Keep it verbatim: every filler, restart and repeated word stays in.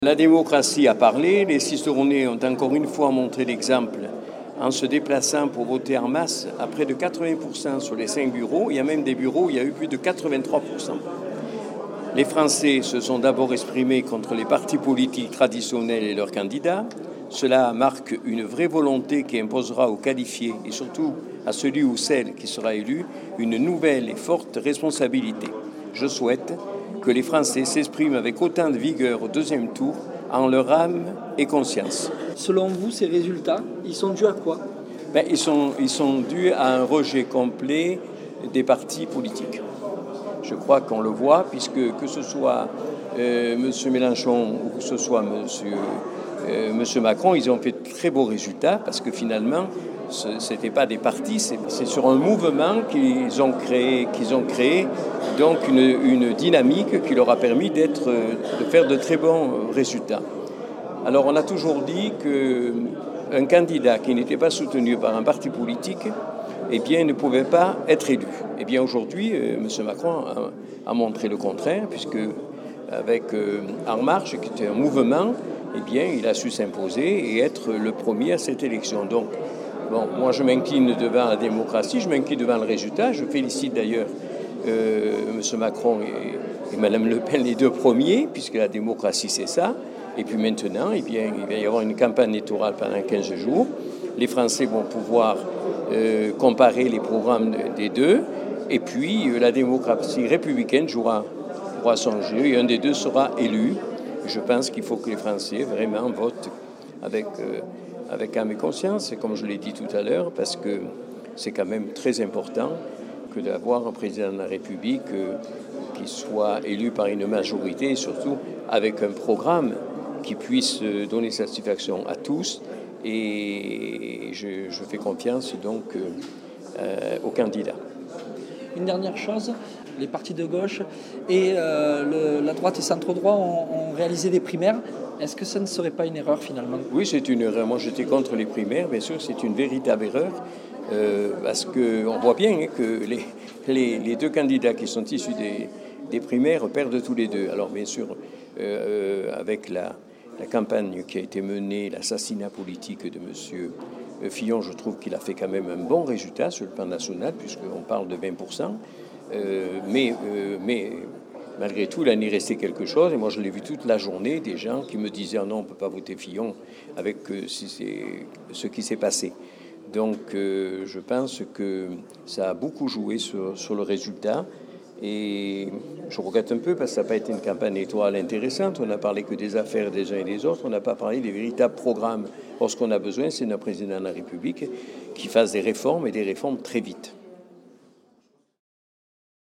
La démocratie a parlé, les Ciceronnais ont encore une fois montré l'exemple en se déplaçant pour voter en masse à près de quatre-vingts pour cent sur les cinq bureaux. Il y a même des bureaux où il y a eu plus de quatre-vingt-trois pour cent. Les Français se sont d'abord exprimés contre les partis politiques traditionnels et leurs candidats. Cela marque une vraie volonté qui imposera aux qualifiés et surtout à celui ou celle qui sera élu une nouvelle et forte responsabilité. Je souhaite que les Français s'expriment avec autant de vigueur au deuxième tour, en leur âme et conscience. Selon vous, ces résultats, ils sont dus à quoi ? Ben, ils sont, ils sont dus à un rejet complet des partis politiques. Je crois qu'on le voit, puisque que ce soit euh, M. Mélenchon ou que ce soit M. Euh, M. Macron, ils ont fait de très beaux résultats, parce que finalement, ce n'était pas des partis, c'est, c'est sur un mouvement qu'ils ont créé, qu'ils ont créé donc une, une dynamique qui leur a permis d'être, de faire de très bons résultats. Alors on a toujours dit qu'un candidat qui n'était pas soutenu par un parti politique, eh bien, ne pouvait pas être élu. Eh bien aujourd'hui, euh, M. Macron a, a montré le contraire, puisque avec euh, En Marche, qui était un mouvement, eh bien, il a su s'imposer et être le premier à cette élection. Donc, bon, moi, je m'incline devant la démocratie, je m'incline devant le résultat. Je félicite d'ailleurs euh, M. Macron et, et Mme Le Pen, les deux premiers, puisque la démocratie, c'est ça. Et puis maintenant, eh bien, il va y avoir une campagne électorale pendant quinze jours. Les Français vont pouvoir euh, comparer les programmes des deux. Et puis, euh, la démocratie républicaine jouera, jouera son jeu et un des deux sera élu. Je pense qu'il faut que les Français vraiment votent avec... Euh, avec âme et conscience, comme je l'ai dit tout à l'heure, parce que c'est quand même très important que d'avoir un président de la République euh, qui soit élu par une majorité et surtout avec un programme qui puisse donner satisfaction à tous. Et je, je fais confiance donc euh, aux candidats. Une dernière chose, les partis de gauche et euh, le, la droite et centre-droit ont, ont réalisé des primaires. Est-ce que ça ne serait pas une erreur finalement ? Oui, c'est une erreur. Moi, j'étais contre les primaires. Bien sûr, c'est une véritable erreur euh, parce qu'on voit bien hein, que les, les, les deux candidats qui sont issus des, des primaires perdent tous les deux. Alors, bien sûr, euh, avec la, la campagne qui a été menée, l'assassinat politique de M. Fillon, je trouve qu'il a fait quand même un bon résultat sur le plan national, puisqu'on parle de vingt pour cent. Euh, mais, euh, mais malgré tout, il en est resté quelque chose. Et moi, je l'ai vu toute la journée, des gens qui me disaient oh « non, on ne peut pas voter Fillon avec euh, si c'est ce qui s'est passé ». Donc, euh, je pense que ça a beaucoup joué sur, sur le résultat. Et je regrette un peu parce que ça n'a pas été une campagne électorale intéressante. On n'a parlé que des affaires des uns et des autres. On n'a pas parlé des véritables programmes. Or, ce qu'on a besoin, c'est d'un président de la République qui fasse des réformes et des réformes très vite.